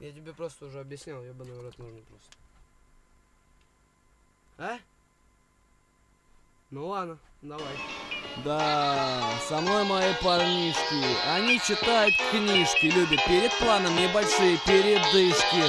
Я тебе просто уже объяснял, ебаный в рот нужно просто. А? Ну ладно, давай. Да, со мной мои парнишки. Они читают книжки, любят перед планом небольшие передышки.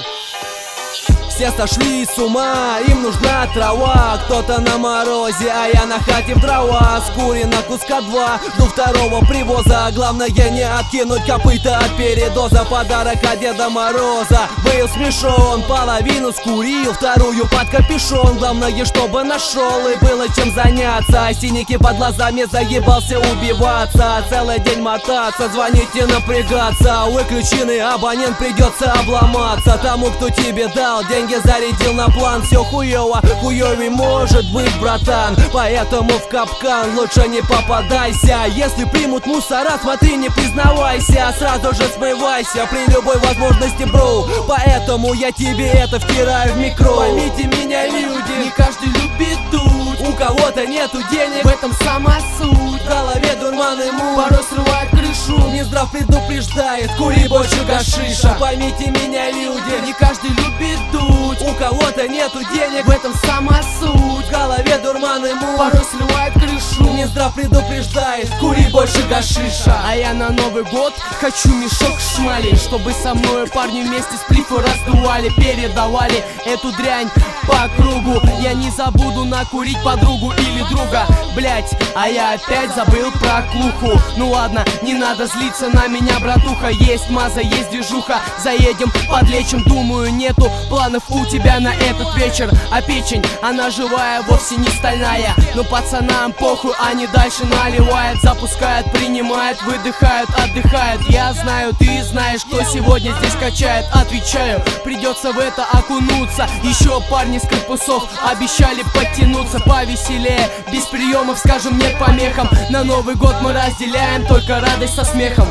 Все сошли с ума, им нужна трава. Кто-то на морозе, а я на хате в дрова. Скурено куска два, жду второго привоза. Главное не откинуть копыта от передоза. Подарок от Деда Мороза. Был смешон, половину скурил, вторую под капюшон. Главное, чтобы нашел и было чем заняться. Синяки под глазами, заебался убиваться. Целый день мотаться, звонить и напрягаться. Выключенный абонент, придется обломаться. Тому, кто тебе дал деньги, зарядил на план. Все хуёво, хуёвей может быть, братан. Поэтому в капкан лучше не попадайся. Если примут мусора, смотри, не признавайся. Сразу же смывайся при любой возможности, бро. Поэтому я тебе это втираю в микро. Поймите меня, люди, Не каждый любит дуть, у кого-то нету денег, в этом сама суть. в голове дурман и муть. Порой срывает крышу, Минздрав предупреждает, кури больше гашиша. Поймите меня, люди, не каждый любит дуть, у кого-то нету денег, в этом сама суть. в голове дурман и муть. Порой срывает крышу, Минздрав предупреждает, кури больше гашиша. а я на Новый год хочу мешок шмалей, чтобы со мной парни вместе сплифы раздували, передавали эту дрянь по кругу. Я не забуду накурить подругу или друга, блять, а я опять забыл про клуху. Ну ладно, не надо злиться на меня, братуха. Есть маза, есть движуха, заедем, подлечим. Думаю, нету планов у тебя на этот вечер. А печень, она живая, вовсе не стальная. Но пацанам похуй, они дальше наливают, запускают, принимают, выдыхают, отдыхают. Я знаю, ты знаешь, кто сегодня здесь качает. Отвечаю, придется в это окунуться. Еще парни с корпусов обещали подтянуться повеселее. Без приемов, скажем, нет помехам. На Новый год мы разделяем только радость со смехом.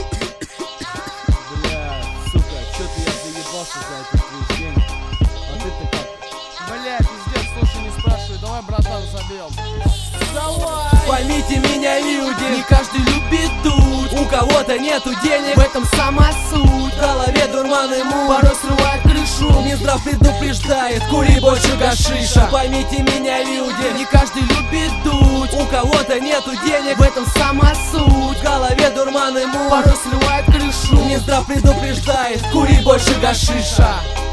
Бля, сука, чё-то я заебался за этот весь день. А ты как? Бля, пиздец, слушай, не спрашивай, давай, братан, забьем. Давай! Поймите меня, люди, Не каждый любит дуть, у кого-то нету денег, в этом сама суть. в голове дурман и муть. Порой срывает крышу, Минздрав предупреждает, кури больше гашиша. Поймите меня, люди, не каждый любит дуть, у кого-то нету денег, в этом сама суть. в голове дурман и муть. Порой срывает крышу, Минздрав предупреждает, кури больше гашиша.